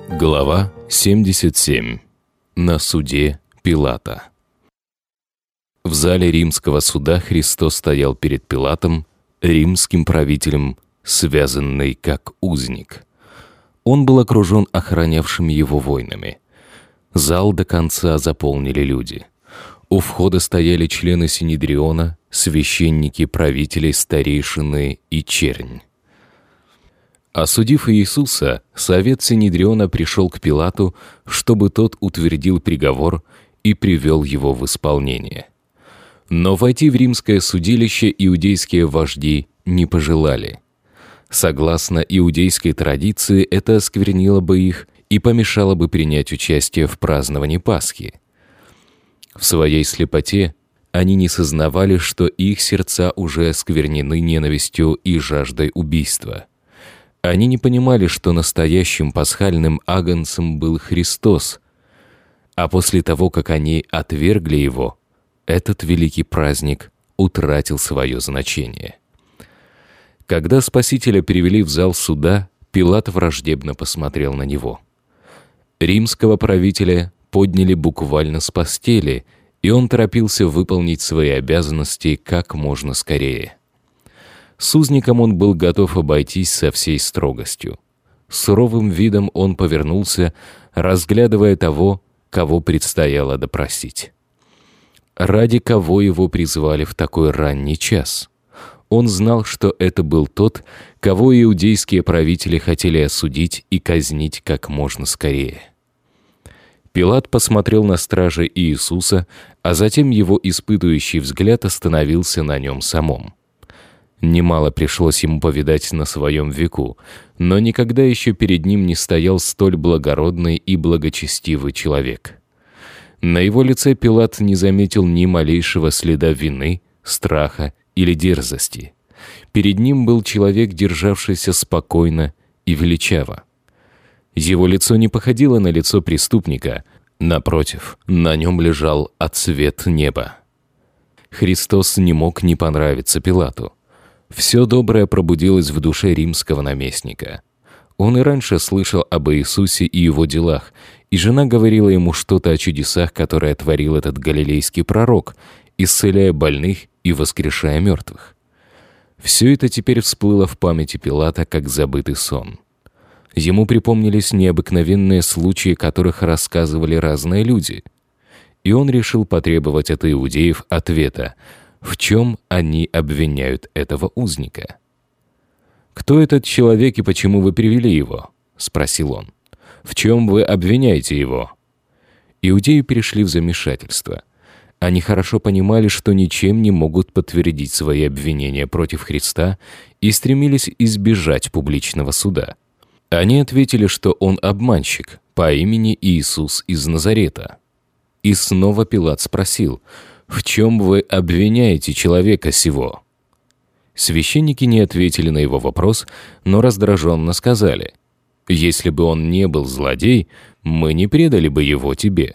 Глава 77. На суде Пилата. В зале римского суда Христос стоял перед Пилатом, римским правителем, связанный как узник. Он был окружен охранявшими его воинами. Зал до конца заполнили люди. У входа стояли члены Синедриона, священники, правители, старейшины и чернь. Осудив Иисуса, совет Синедриона пришел к Пилату, чтобы тот утвердил приговор и привел его в исполнение. Но войти в римское судилище иудейские вожди не пожелали. Согласно иудейской традиции, это осквернило бы их и помешало бы принять участие в праздновании Пасхи. В своей слепоте они не сознавали, что их сердца уже осквернены ненавистью и жаждой убийства. Они не понимали, что настоящим пасхальным агнцем был Христос, а после того, как они отвергли Его, этот великий праздник утратил свое значение. Когда Спасителя перевели в зал суда, Пилат враждебно посмотрел на Него. Римского правителя подняли буквально с постели, и он торопился выполнить свои обязанности как можно скорее. С узником он был готов обойтись со всей строгостью. С суровым видом он повернулся, разглядывая того, кого предстояло допросить. Ради кого его призвали в такой ранний час? Он знал, что это был тот, кого иудейские правители хотели осудить и казнить как можно скорее. Пилат посмотрел на стражей Иисуса, а затем его испытующий взгляд остановился на нем самом. Немало пришлось ему повидать на своем веку, но никогда еще перед ним не стоял столь благородный и благочестивый человек. На его лице Пилат не заметил ни малейшего следа вины, страха или дерзости. Перед ним был человек, державшийся спокойно и величаво. Его лицо не походило на лицо преступника, напротив, на нем лежал отсвет неба. Христос не мог не понравиться Пилату. Все доброе пробудилось в душе римского наместника. Он и раньше слышал об Иисусе и его делах, и жена говорила ему что-то о чудесах, которые творил этот галилейский пророк, исцеляя больных и воскрешая мертвых. Все это теперь всплыло в памяти Пилата как забытый сон. Ему припомнились необыкновенные случаи, которых рассказывали разные люди, и он решил потребовать от иудеев ответа, в чем они обвиняют этого узника. «Кто этот человек и почему вы привели его?» — спросил он. «В чем вы обвиняете его?» Иудеи перешли в замешательство. Они хорошо понимали, что ничем не могут подтвердить свои обвинения против Христа и стремились избежать публичного суда. Они ответили, что он обманщик по имени Иисус из Назарета. И снова Пилат спросил: «В чем вы обвиняете человека сего?» Священники не ответили на его вопрос, но раздраженно сказали: «Если бы он не был злодей, мы не предали бы его тебе.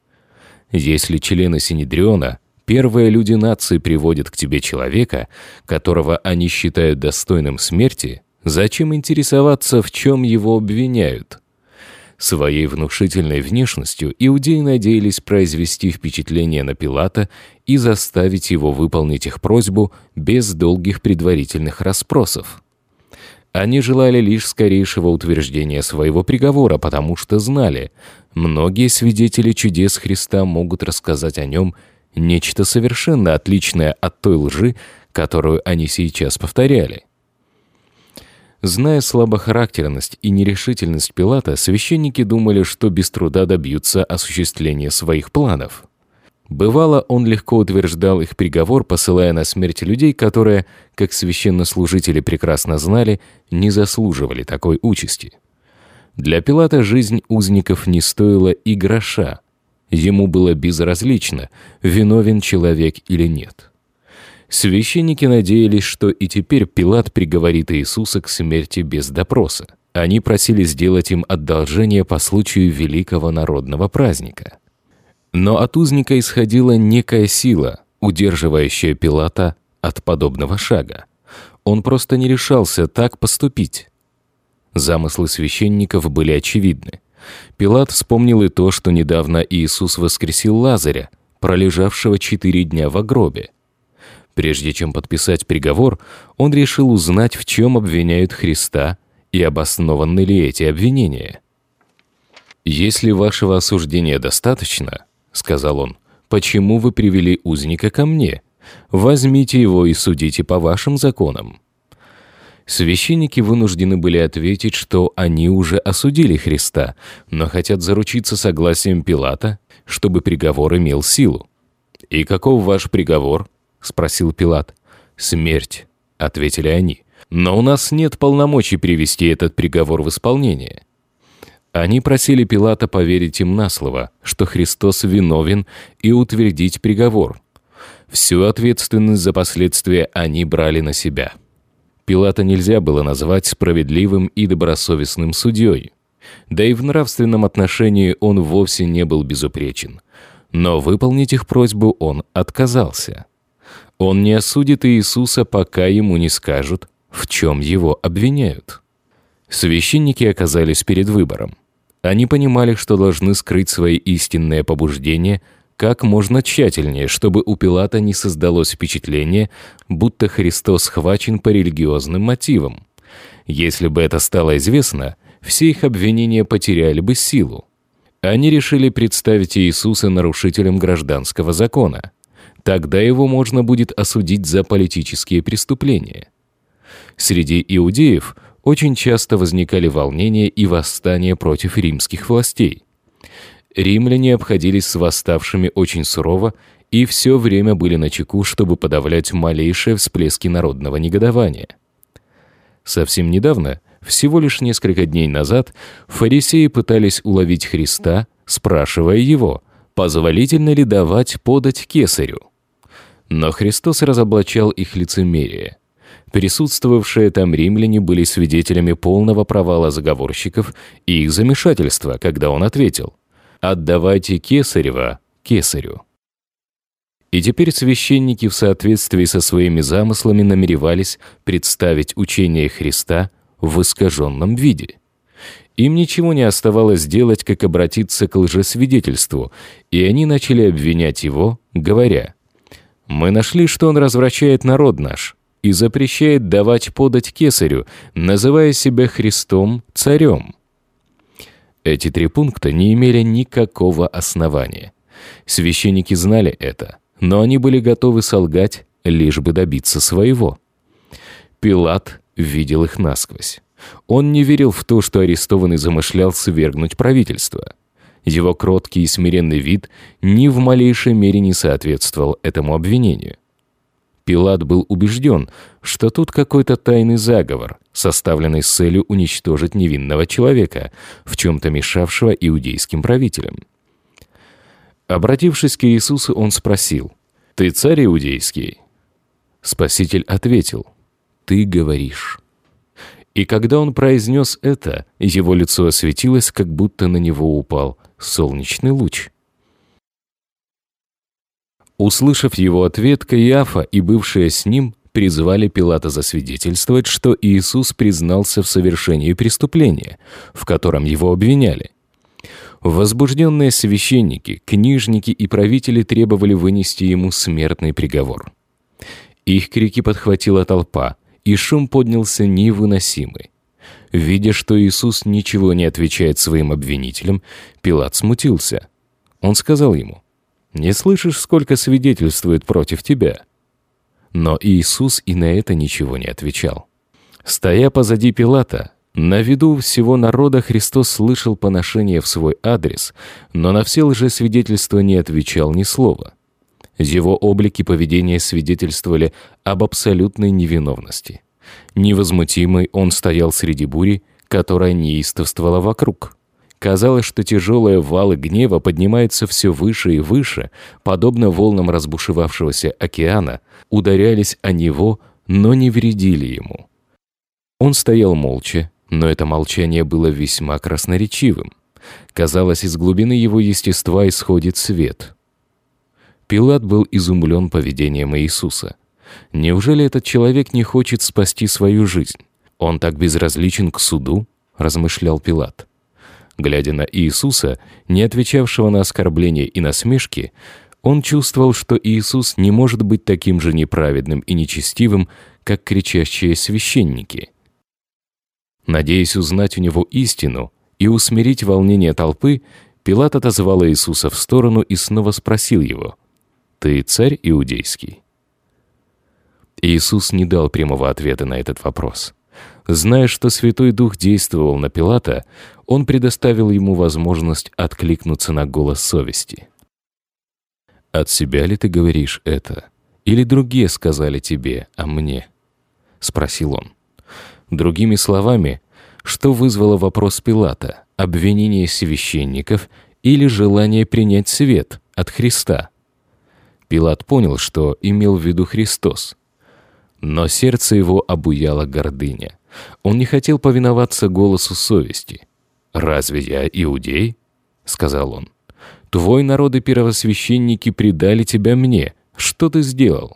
Если члены Синедриона, первые люди нации, приводят к тебе человека, которого они считают достойным смерти, зачем интересоваться, в чем его обвиняют?» Своей внушительной внешностью иудеи надеялись произвести впечатление на Пилата и заставить его выполнить их просьбу без долгих предварительных расспросов. Они желали лишь скорейшего утверждения своего приговора, потому что знали, многие свидетели чудес Христа могут рассказать о нем нечто совершенно отличное от той лжи, которую они сейчас повторяли. Зная слабохарактерность и нерешительность Пилата, священники думали, что без труда добьются осуществления своих планов. Бывало, он легко утверждал их приговор, посылая на смерть людей, которые, как священнослужители прекрасно знали, не заслуживали такой участи. Для Пилата жизнь узников не стоила и гроша. Ему было безразлично, виновен человек или нет. Священники надеялись, что и теперь Пилат приговорит Иисуса к смерти без допроса. Они просили сделать им одолжение по случаю великого народного праздника. Но от узника исходила некая сила, удерживающая Пилата от подобного шага. Он просто не решался так поступить. Замыслы священников были очевидны. Пилат вспомнил и то, что недавно Иисус воскресил Лазаря, пролежавшего 4 дня в гробе. Прежде чем подписать приговор, он решил узнать, в чем обвиняют Христа и обоснованы ли эти обвинения. «Если вашего осуждения достаточно, — сказал он, — почему вы привели узника ко мне? Возьмите его и судите по вашим законам». Священники вынуждены были ответить, что они уже осудили Христа, но хотят заручиться согласием Пилата, чтобы приговор имел силу. «И каков ваш приговор?» — спросил Пилат. «Смерть», — ответили они. «Но у нас нет полномочий привести этот приговор в исполнение». Они просили Пилата поверить им на слово, что Христос виновен, и утвердить приговор. Всю ответственность за последствия они брали на себя. Пилата нельзя было назвать справедливым и добросовестным судьей. Да и в нравственном отношении он вовсе не был безупречен. Но выполнить их просьбу он отказался. Он не осудит Иисуса, пока ему не скажут, в чем его обвиняют. Священники оказались перед выбором. Они понимали, что должны скрыть свои истинные побуждения как можно тщательнее, чтобы у Пилата не создалось впечатление, будто Христос схвачен по религиозным мотивам. Если бы это стало известно, все их обвинения потеряли бы силу. Они решили представить Иисуса нарушителем гражданского закона. Тогда его можно будет осудить за политические преступления. Среди иудеев очень часто возникали волнения и восстания против римских властей. Римляне обходились с восставшими очень сурово и все время были начеку, чтобы подавлять малейшие всплески народного негодования. Совсем недавно, всего лишь несколько дней назад, фарисеи пытались уловить Христа, спрашивая его, позволительно ли давать подать кесарю. Но Христос разоблачал их лицемерие. Присутствовавшие там римляне были свидетелями полного провала заговорщиков и их замешательства, когда он ответил: «Отдавайте кесарева кесарю». И теперь священники в соответствии со своими замыслами намеревались представить учение Христа в искаженном виде. Им ничего не оставалось делать, как обратиться к лжесвидетельству, и они начали обвинять его, говоря: «Мы нашли, что он развращает народ наш и запрещает давать подать кесарю, называя себя Христом царем». Эти 3 пункта не имели никакого основания. Священники знали это, но они были готовы солгать, лишь бы добиться своего. Пилат видел их насквозь. Он не верил в то, что арестованный замышлял свергнуть правительство. Его кроткий и смиренный вид ни в малейшей мере не соответствовал этому обвинению. Пилат был убежден, что тут какой-то тайный заговор, составленный с целью уничтожить невинного человека, в чем-то мешавшего иудейским правителям. Обратившись к Иисусу, он спросил: «Ты царь иудейский?» Спаситель ответил: «Ты говоришь». И когда он произнес это, его лицо осветилось, как будто на него упал солнечный луч. Услышав его ответ, Каиафа и бывшие с ним призвали Пилата засвидетельствовать, что Иисус признался в совершении преступления, в котором его обвиняли. Возбужденные священники, книжники и правители требовали вынести ему смертный приговор. Их крики подхватила толпа, и шум поднялся невыносимый. Видя, что Иисус ничего не отвечает своим обвинителям, Пилат смутился. Он сказал ему: «Не слышишь, сколько свидетельствует против тебя?» Но Иисус и на это ничего не отвечал. Стоя позади Пилата, на виду всего народа, Христос слышал поношение в свой адрес, но на все лжесвидетельства не отвечал ни слова. Его облик и поведение свидетельствовали об абсолютной невиновности. Невозмутимый он стоял среди бури, которая неистовствовала вокруг. Казалось, что тяжелые валы гнева поднимаются все выше и выше, подобно волнам разбушевавшегося океана, ударялись о него, но не вредили ему. Он стоял молча, но это молчание было весьма красноречивым. Казалось, из глубины его естества исходит свет. Пилат был изумлен поведением Иисуса. Неужели этот человек не хочет спасти свою жизнь? Он так безразличен к суду, размышлял Пилат. Глядя на Иисуса, не отвечавшего на оскорбления и насмешки, он чувствовал, что Иисус не может быть таким же неправедным и нечестивым, как кричащие священники. Надеясь узнать у него истину и усмирить волнение толпы, Пилат отозвал Иисуса в сторону и снова спросил его: «Ты царь иудейский?» Иисус не дал прямого ответа на этот вопрос. Зная, что Святой Дух действовал на Пилата, он предоставил ему возможность откликнуться на голос совести. «От себя ли ты говоришь это? Или другие сказали тебе о мне?» — спросил он. Другими словами, что вызвало вопрос Пилата: обвинение священников или желание принять свет от Христа? Пилат понял, что имел в виду Христос. Но сердце его обуяла гордыня. Он не хотел повиноваться голосу совести. «Разве я иудей?» — сказал он. «Твой народ и первосвященники предали тебя мне. Что ты сделал?»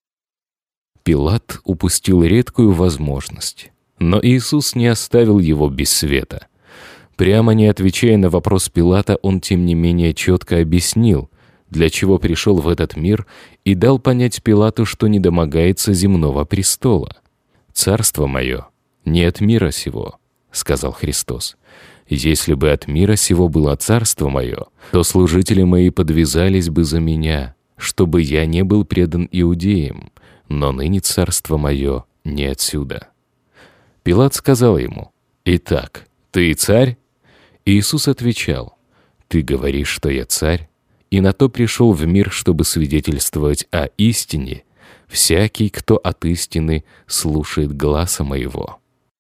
Пилат упустил редкую возможность. Но Иисус не оставил его без света. Прямо не отвечая на вопрос Пилата, он, тем не менее, четко объяснил, для чего пришел в этот мир, и дал понять Пилату, что не домогается земного престола. «Царство мое не от мира сего», — сказал Христос. «Если бы от мира сего было царство мое, то служители мои подвязались бы за меня, чтобы я не был предан иудеям, но ныне царство мое не отсюда». Пилат сказал ему: «Итак, ты царь?» Иисус отвечал: «Ты говоришь, что я царь, и на то пришел в мир, чтобы свидетельствовать о истине. Всякий, кто от истины слушает гласа моего».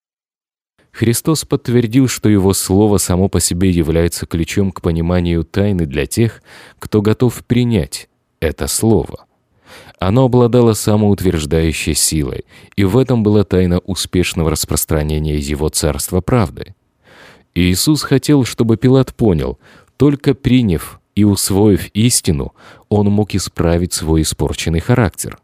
Христос подтвердил, что Его Слово само по себе является ключом к пониманию тайны для тех, кто готов принять это Слово. Оно обладало самоутверждающей силой, и в этом была тайна успешного распространения Его Царства правды. Иисус хотел, чтобы Пилат понял: только приняв и усвоив истину, он мог исправить свой испорченный характер.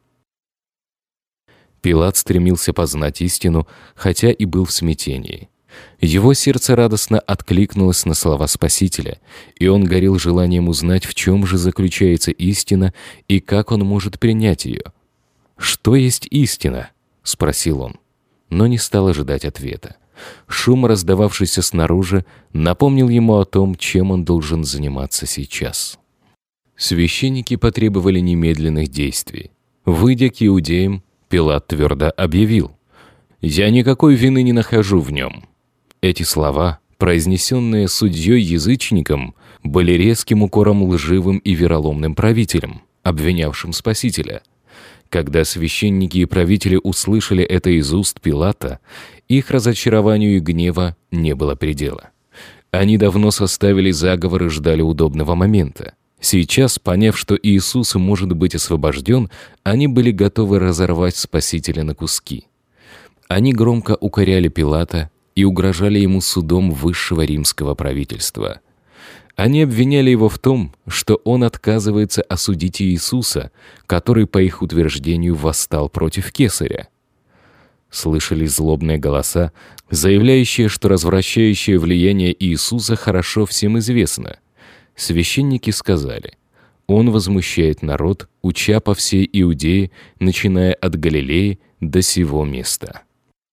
Пилат стремился познать истину, хотя и был в смятении. Его сердце радостно откликнулось на слова Спасителя, и он горел желанием узнать, в чем же заключается истина и как он может принять ее. «Что есть истина?» — спросил он, но не стал ожидать ответа. Шум, раздававшийся снаружи, напомнил ему о том, чем он должен заниматься сейчас. Священники потребовали немедленных действий. Выйдя к иудеям, Пилат твердо объявил: «Я никакой вины не нахожу в нем». Эти слова, произнесенные судьей-язычником, были резким укором лживым и вероломным правителям, обвинявшим Спасителя. Когда священники и правители услышали это из уст Пилата, их разочарованию и гнева не было предела. Они давно составили заговор и ждали удобного момента. Сейчас, поняв, что Иисус может быть освобожден, они были готовы разорвать Спасителя на куски. Они громко укоряли Пилата и угрожали ему судом высшего римского правительства. Они обвиняли его в том, что он отказывается осудить Иисуса, который, по их утверждению, восстал против Кесаря. Слышались злобные голоса, заявляющие, что развращающее влияние Иисуса хорошо всем известно. Священники сказали: «Он возмущает народ, уча по всей Иудее, начиная от Галилеи до сего места».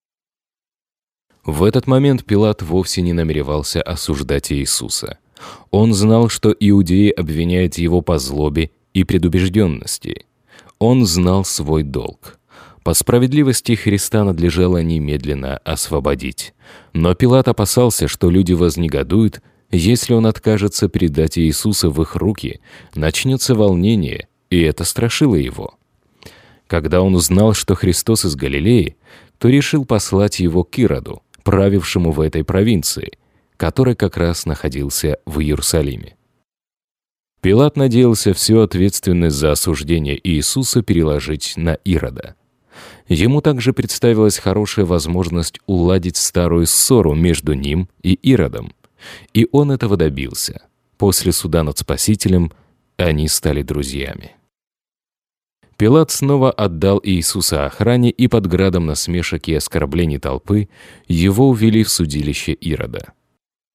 В этот момент Пилат вовсе не намеревался осуждать Иисуса. Он знал, что иудеи обвиняют его по злобе и предубежденности. Он знал свой долг. По справедливости Христа надлежало немедленно освободить. Но Пилат опасался, что люди вознегодуют, если он откажется предать Иисуса в их руки, начнется волнение, и это страшило его. Когда он узнал, что Христос из Галилеи, то решил послать его к Ироду, правившему в этой провинции, который как раз находился в Иерусалиме. Пилат надеялся всю ответственность за осуждение Иисуса переложить на Ирода. Ему также представилась хорошая возможность уладить старую ссору между ним и Иродом, и он этого добился. После суда над Спасителем они стали друзьями. Пилат снова отдал Иисуса охране, и под градом насмешек и оскорблений толпы его увели в судилище Ирода.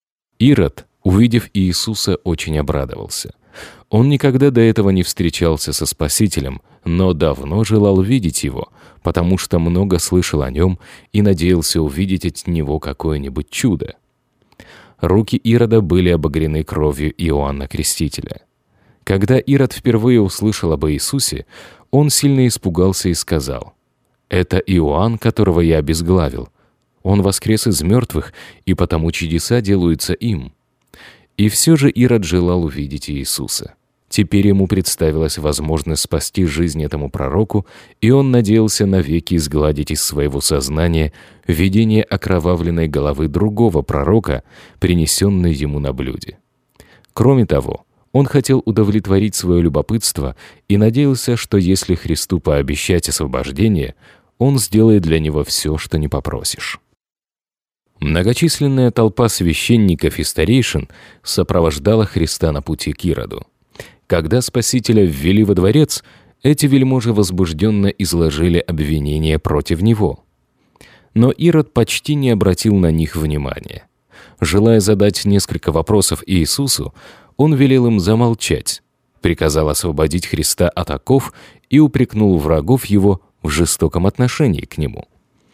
Ирод, увидев Иисуса, очень обрадовался. Он никогда до этого не встречался со Спасителем, но давно желал видеть его, потому что много слышал о нем и надеялся увидеть от него какое-нибудь чудо. Руки Ирода были обогрены кровью Иоанна Крестителя. Когда Ирод впервые услышал об Иисусе, он сильно испугался и сказал: «Это Иоанн, которого я обезглавил. Он воскрес из мертвых, и потому чудеса делаются им». И все же Ирод желал увидеть Иисуса. Теперь ему представилась возможность спасти жизнь этому пророку, и он надеялся навеки изгладить из своего сознания видение окровавленной головы другого пророка, принесенной ему на блюде. Кроме того, он хотел удовлетворить свое любопытство и надеялся, что если Христу пообещать освобождение, он сделает для него все, что не попросишь. Многочисленная толпа священников и старейшин сопровождала Христа на пути к Ироду. Когда Спасителя ввели во дворец, эти вельможи возбужденно изложили обвинения против него. Но Ирод почти не обратил на них внимания. Желая задать несколько вопросов Иисусу, он велел им замолчать, приказал освободить Христа от оков и упрекнул врагов его в жестоком отношении к нему.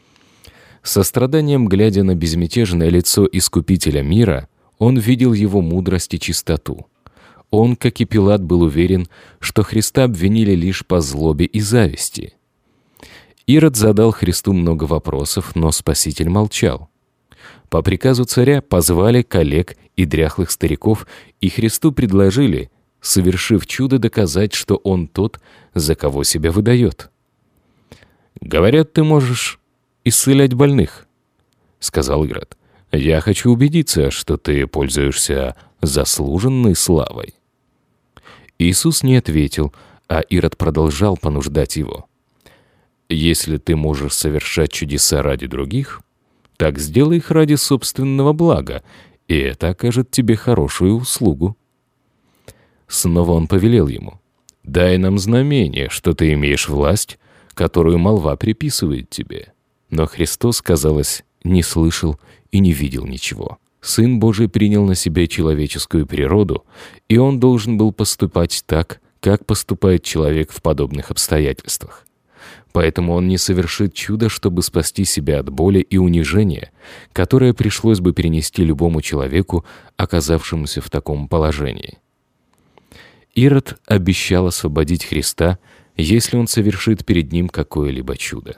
Со страданием, глядя на безмятежное лицо Искупителя мира, он видел его мудрость и чистоту. Он, как и Пилат, был уверен, что Христа обвинили лишь по злобе и зависти. Ирод задал Христу много вопросов, но Спаситель молчал. По приказу царя позвали коллег и дряхлых стариков, и Христу предложили, совершив чудо, доказать, что он тот, за кого себя выдает. «Говорят, ты можешь исцелять больных», — сказал Ирод. «Я хочу убедиться, что ты пользуешься заслуженной славой». Иисус не ответил, а Ирод продолжал понуждать его. «Если ты можешь совершать чудеса ради других, так сделай их ради собственного блага, и это окажет тебе хорошую услугу». Снова он повелел ему: «Дай нам знамение, что ты имеешь власть, которую молва приписывает тебе». Но Христос, казалось, не слышал и не видел ничего. Сын Божий принял на себя человеческую природу, и он должен был поступать так, как поступает человек в подобных обстоятельствах. Поэтому он не совершит чудо, чтобы спасти себя от боли и унижения, которое пришлось бы перенести любому человеку, оказавшемуся в таком положении. Ирод обещал освободить Христа, если он совершит перед ним какое-либо чудо.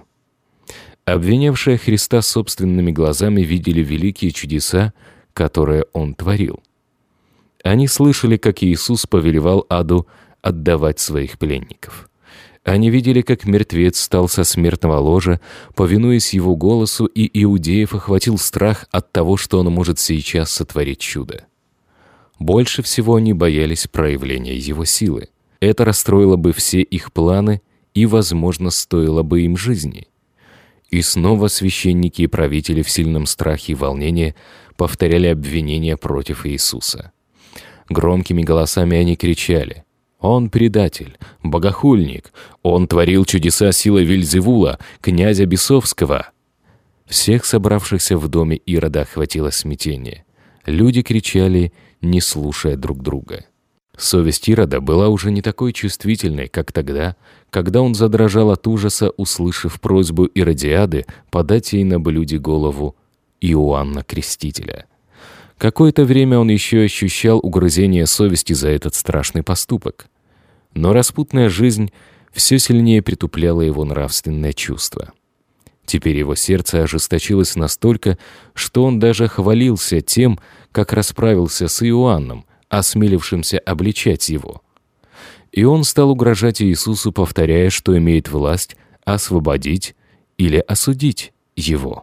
Обвинявшие Христа собственными глазами видели великие чудеса, которые Он творил. Они слышали, как Иисус повелевал аду отдавать своих пленников. Они видели, как мертвец встал со смертного ложа, повинуясь Его голосу, и иудеев охватил страх от того, что Он может сейчас сотворить чудо. Больше всего они боялись проявления Его силы. Это расстроило бы все их планы и, возможно, стоило бы им жизни. И снова священники и правители в сильном страхе и волнении повторяли обвинения против Иисуса. Громкими голосами они кричали: «Он предатель, богохульник, он творил чудеса силой Вельзевула, князя бесовского». Всех собравшихся в доме Ирода охватило смятение. Люди кричали, не слушая друг друга. Совесть Ирода была уже не такой чувствительной, как тогда, когда он задрожал от ужаса, услышав просьбу Иродиады подать ей на блюде голову Иоанна Крестителя. Какое-то время он еще ощущал угрызение совести за этот страшный поступок. Но распутная жизнь все сильнее притупляла его нравственное чувство. Теперь его сердце ожесточилось настолько, что он даже хвалился тем, как расправился с Иоанном, осмелившимся обличать его. И он стал угрожать Иисусу, повторяя, что имеет власть освободить или осудить его.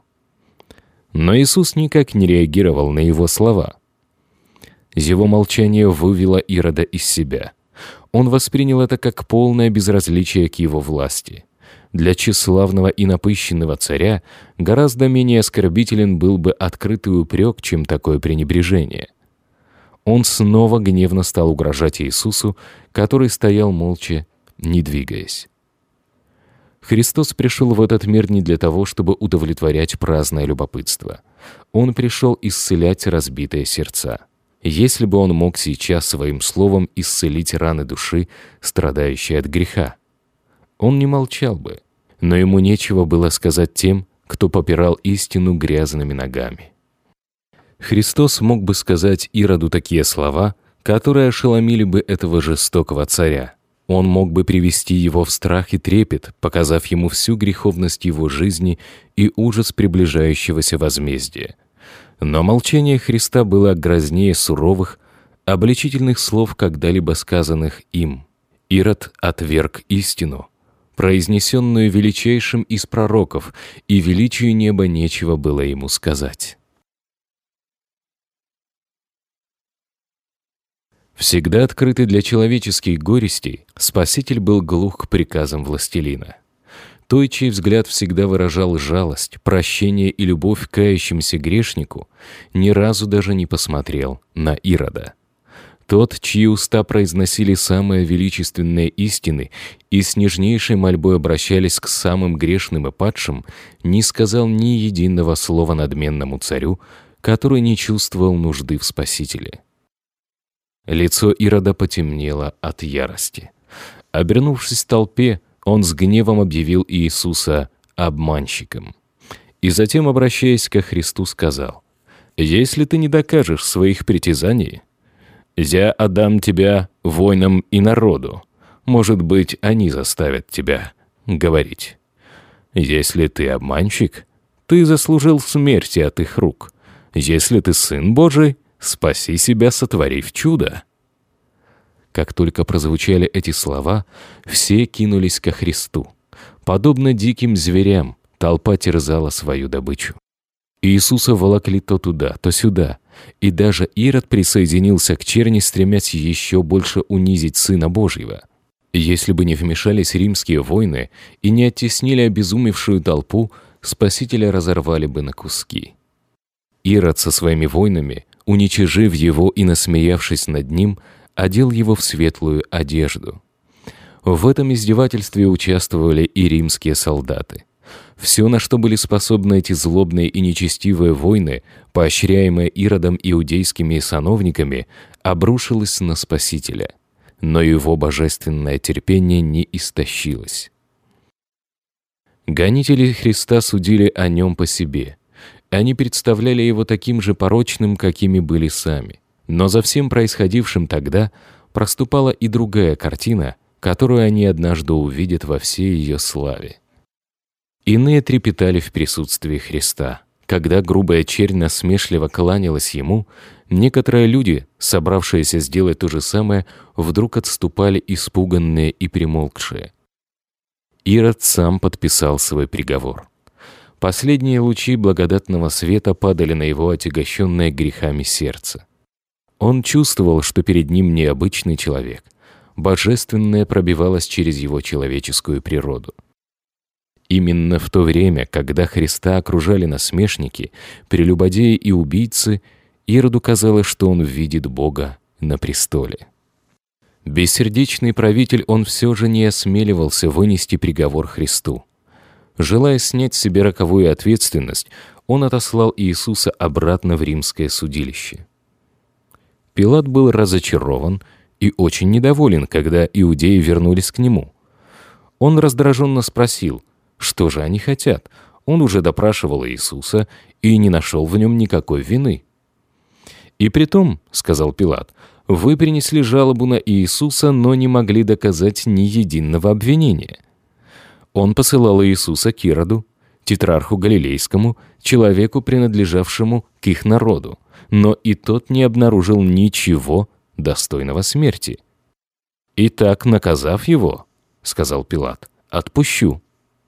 Но Иисус никак не реагировал на его слова. Его молчание вывело Ирода из себя. Он воспринял это как полное безразличие к его власти. Для тщеславного и напыщенного царя гораздо менее оскорбителен был бы открытый упрек, чем такое пренебрежение. Он снова гневно стал угрожать Иисусу, который стоял молча, не двигаясь. Христос пришел в этот мир не для того, чтобы удовлетворять праздное любопытство. Он пришел исцелять разбитые сердца. Если бы он мог сейчас своим словом исцелить раны души, страдающей от греха, он не молчал бы, но ему нечего было сказать тем, кто попирал истину грязными ногами. Христос мог бы сказать Ироду такие слова, которые ошеломили бы этого жестокого царя. Он мог бы привести его в страх и трепет, показав ему всю греховность его жизни и ужас приближающегося возмездия. Но молчание Христа было грознее суровых, обличительных слов, когда-либо сказанных им. Ирод отверг истину, произнесенную величайшим из пророков, и величию неба нечего было ему сказать. Всегда открытый для человеческих горестей, Спаситель был глух к приказам властелина. Той, чей взгляд всегда выражал жалость, прощение и любовь к кающемуся грешнику, ни разу даже не посмотрел на Ирода. Тот, чьи уста произносили самые величественные истины и с нежнейшей мольбой обращались к самым грешным и падшим, не сказал ни единого слова надменному царю, который не чувствовал нужды в Спасителе. Лицо Ирода потемнело от ярости. Обернувшись в толпе, он с гневом объявил Иисуса обманщиком. И затем, обращаясь ко Христу, сказал: «Если ты не докажешь своих притязаний, я отдам тебя воинам и народу. Может быть, они заставят тебя говорить. Если ты обманщик, ты заслужил смерти от их рук. Если ты Сын Божий, спаси себя, сотворив чудо». Как только прозвучали эти слова, все кинулись ко Христу. Подобно диким зверям, толпа терзала свою добычу. Иисуса волокли то туда, то сюда, и даже Ирод присоединился к черни, стремясь еще больше унизить Сына Божьего. Если бы не вмешались римские воины и не оттеснили обезумевшую толпу, Спасителя разорвали бы на куски. Ирод со своими воинами, уничижив его и насмеявшись над ним, одел его в светлую одежду. В этом издевательстве участвовали и римские солдаты. Все, на что были способны эти злобные и нечестивые войны, поощряемые Иродом иудейскими сановниками, обрушилось на Спасителя. Но его божественное терпение не истощилось. Гонители Христа судили о нем по себе. Они представляли его таким же порочным, какими были сами. Но за всем происходившим тогда проступала и другая картина, которую они однажды увидят во всей ее славе. Иные трепетали в присутствии Христа. Когда грубая чернь насмешливо кланялась ему, некоторые люди, собравшиеся сделать то же самое, вдруг отступали испуганные и примолкшие. Ирод сам подписал свой приговор. Последние лучи благодатного света падали на его отягощенное грехами сердце. Он чувствовал, что перед ним необычный человек. Божественное пробивалось через его человеческую природу. Именно в то время, когда Христа окружали насмешники, прелюбодеи и убийцы, Ироду казалось, что он видит Бога на престоле. Бессердечный правитель, он все же не осмеливался вынести приговор Христу. Желая снять с себя роковую ответственность, он отослал Иисуса обратно в римское судилище. Пилат был разочарован и очень недоволен, когда иудеи вернулись к нему. Он раздраженно спросил, что же они хотят. Он уже допрашивал Иисуса и не нашел в нем никакой вины. «И притом, — сказал Пилат, — вы принесли жалобу на Иисуса, но не могли доказать ни единого обвинения». Он посылал Иисуса к Ироду, тетрарху Галилейскому, человеку, принадлежавшему к их народу, но и тот не обнаружил ничего достойного смерти. «Итак, наказав его, — сказал Пилат, — отпущу».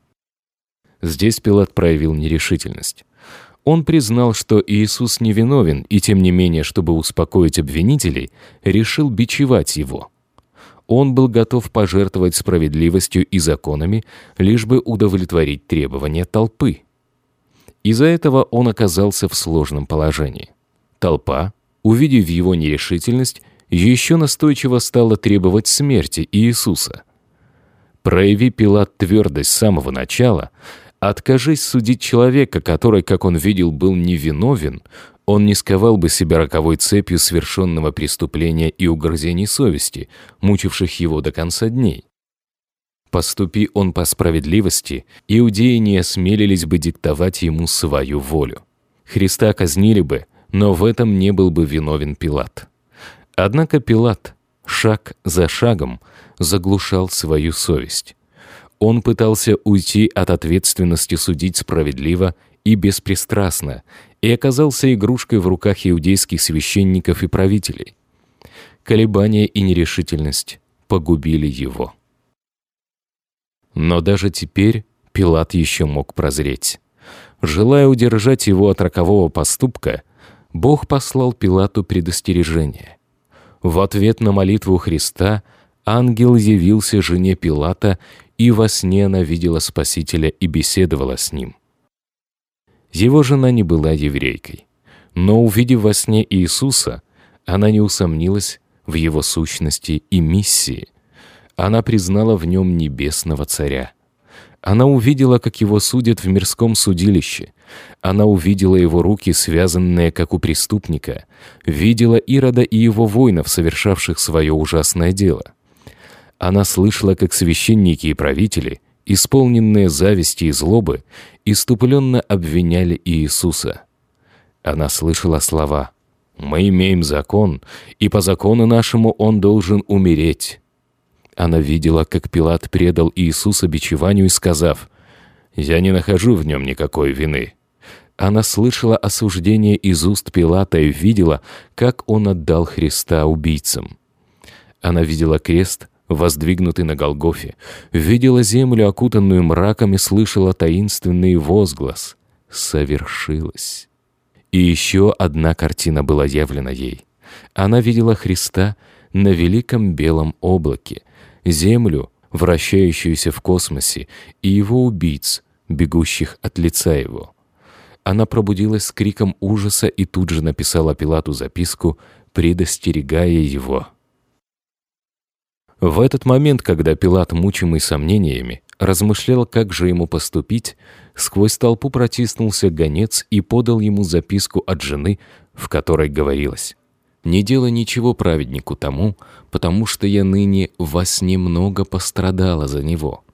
Здесь Пилат проявил нерешительность. Он признал, что Иисус невиновен, и тем не менее, чтобы успокоить обвинителей, решил бичевать его. Он был готов пожертвовать справедливостью и законами, лишь бы удовлетворить требования толпы. Из-за этого он оказался в сложном положении. Толпа, увидев его нерешительность, еще настойчиво стала требовать смерти Иисуса. Прояви Пилат твердость с самого начала, откажись судить человека, который, как он видел, был невиновен, он не сковал бы себя роковой цепью совершенного преступления и угрызений совести, мучивших его до конца дней. Поступи он по справедливости, иудеи не осмелились бы диктовать ему свою волю. Христа казнили бы, но в этом не был бы виновен Пилат. Однако Пилат, шаг за шагом, заглушал свою совесть. Он пытался уйти от ответственности судить справедливо и беспристрастно и оказался игрушкой в руках иудейских священников и правителей. Колебания и нерешительность погубили его. Но даже теперь Пилат еще мог прозреть. Желая удержать его от рокового поступка, Бог послал Пилату предостережение. В ответ на молитву Христа ангел явился жене Пилата, и во сне она видела Спасителя и беседовала с ним. Его жена не была еврейкой, но, увидев во сне Иисуса, она не усомнилась в его сущности и миссии. Она признала в нем небесного царя. Она увидела, как его судят в мирском судилище. Она увидела его руки, связанные, как у преступника, видела Ирода и его воинов, совершавших свое ужасное дело. Она слышала, как священники и правители, исполненные зависти и злобы, иступленно обвиняли Иисуса. Она слышала слова: «Мы имеем закон, и по закону нашему он должен умереть». Она видела, как Пилат предал Иисуса бичеванию, сказав: «Я не нахожу в нем никакой вины». Она слышала осуждение из уст Пилата и видела, как он отдал Христа убийцам. Она видела крест, воздвигнутый на Голгофе, видела землю, окутанную мраком, и слышала таинственный возглас: «Совершилось». И еще одна картина была явлена ей. Она видела Христа на великом белом облаке, землю, вращающуюся в космосе, и его убийц, бегущих от лица его. Она пробудилась с криком ужаса и тут же написала Пилату записку, предостерегая его. В этот момент, когда Пилат, мучимый сомнениями, размышлял, как же ему поступить, сквозь толпу протиснулся гонец и подал ему записку от жены, в которой говорилось: «Не делай ничего праведнику тому, потому что я ныне во сне много пострадала за него».